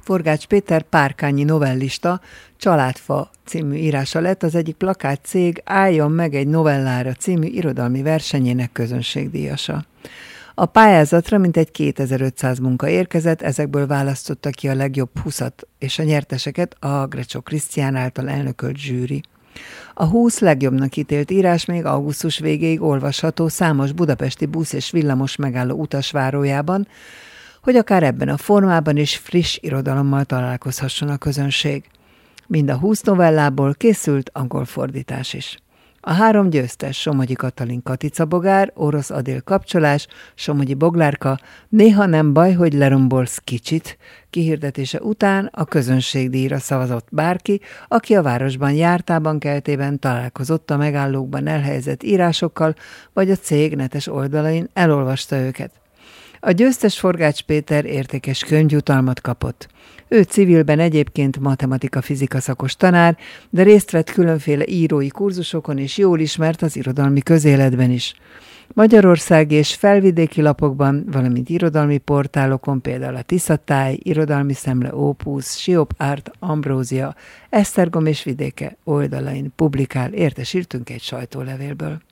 Forgács Péter párkányi novellista, Családfa című írása lett az egyik plakátcég Álljon meg egy novellára című irodalmi versenyének közönségdíjasa. A pályázatra mintegy 2500 munka érkezett, ezekből választotta ki a legjobb 20-at, és a nyerteseket a Grecsó Krisztián által elnökölt zsűri. A 20 legjobbnak ítélt írás még augusztus végéig olvasható számos budapesti busz és villamos megálló utasvárójában, hogy akár ebben a formában is friss irodalommal találkozhasson a közönség. Mind a 20 novellából készült angol fordítás is. A 3 győztes, Somogyi Katalin Katica bogár, Orosz Adél kapcsolás, Somogyi Boglárka, Néha nem baj, hogy lerombolsz kicsit kihirdetése után a közönségdíjra szavazott bárki, aki a városban jártában keltében találkozott a megállókban elhelyezett írásokkal, vagy a cég netes oldalain elolvasta őket. A győztes Forgács Péter értékes könyvjutalmat kapott. Ő civilben egyébként matematika-fizika szakos tanár, de részt vett különféle írói kurzusokon és jól ismert az irodalmi közéletben is. Magyarországi és felvidéki lapokban, valamint irodalmi portálokon, például a Tiszatáj, Irodalmi Szemle, Opus, Siop Art, Ambrózia, Esztergom és vidéke oldalain publikál, értesültünk egy sajtólevélből.